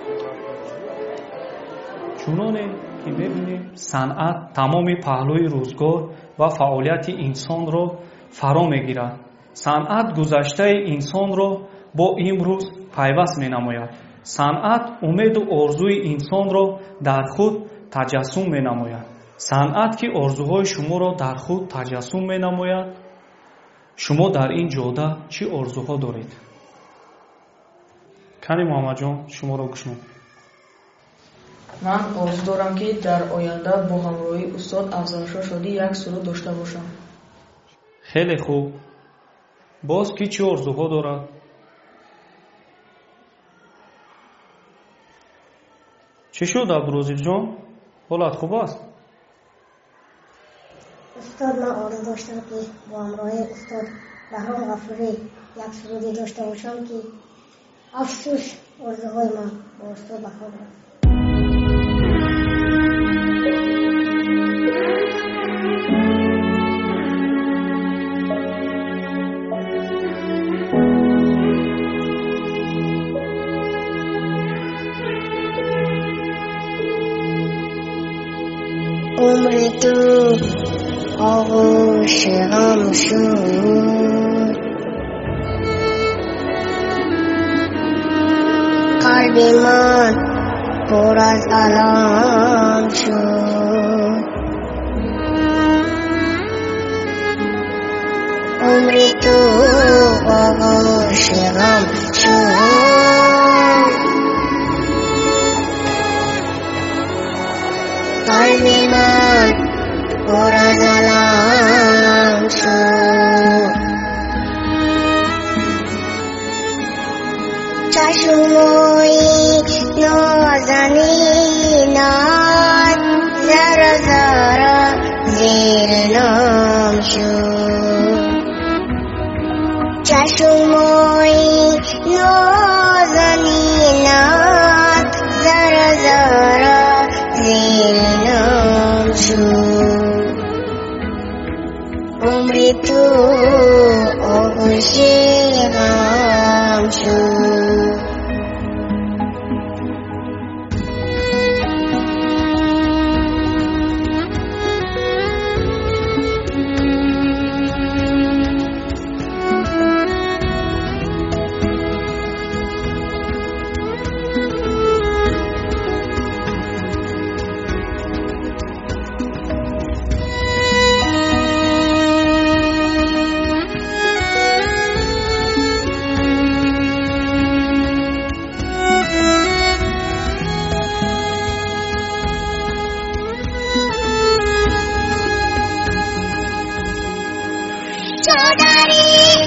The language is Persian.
чуноне ки бебинем санъат тамоми паҳлӯи рӯзгор ва фаъолияти инсонро фаро мегирад. санъат гузаштаи инсонро бо имрӯз пайваст менамояд. санъат умеду орзуи инсонро дар худ таҷассум менамояд. санъат ки орзуҳои шуморо дар худ таҷассум менамояд. шумо дар ин ҷода чӣ орзуҳо доред? кани муҳаммадҷон шуморо гӯш мекунем. ман орзу дорам ки дар оянда бо ҳамроҳии устод афзалшоҳ шодӣ як суруд дошта бошам. хеле хуб. боз кӣ чӣ орзуҳо дорад? чӣ шуд абдурозиқҷон? ҳолат хуб аст? устод ман орзу доштам ки бо ҳамроҳии устод баҳром ғафурӣ як суруде дошта бошам ки афсӯс орзуҳои ман бо устод ба хоб рафт. عمر تو آغوش غم شد، قلب من پر از الم شد. عمر تو آغوش غم شد، قلب من پر از الم شد. چشموی نازنینت ذره ذره زیر نم شد. چشموی نازنینت ذره ذره زیر نم شد. عمر تو آغوش غم شد. Chodari